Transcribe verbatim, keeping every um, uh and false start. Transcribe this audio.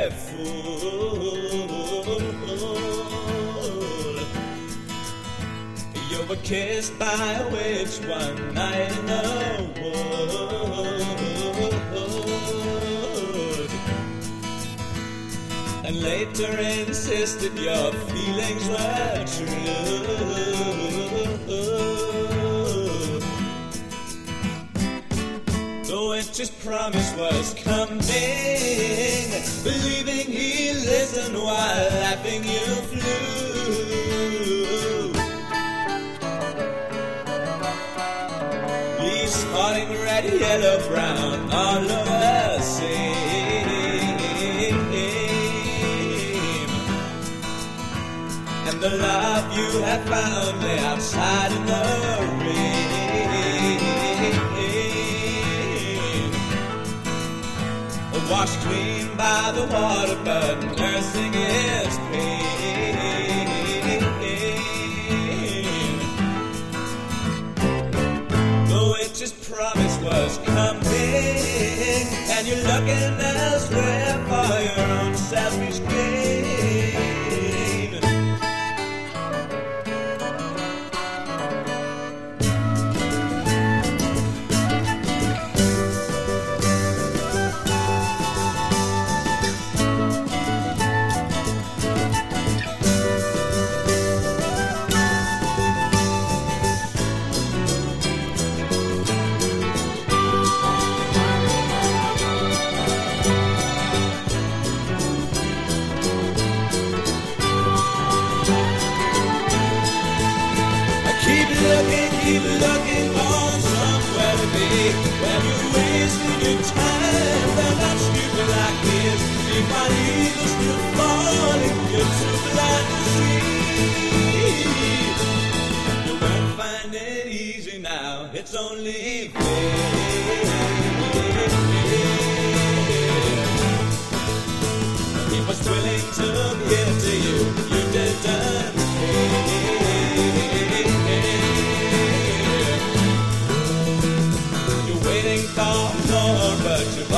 fool. You were kissed by a witch one night in the woods, and later insisted your feelings were true. The witch's promise was coming, believing he listened while laughing you flew. Leaves spotting red, yellow, brown all over the same, and the love you have found lay outside in the rain. Washed clean by the water, but nursing his pain. The witch's promise was coming, and you're looking elsewhere for your own selfish gain. Keep looking for somewhere to be. When you're wasting your time, they're not stupid like this. Keep my eagles still falling, you're too blind to see. You won't find it easy now, it's only fair. He was willing to give to you, you didn't care. For more, but you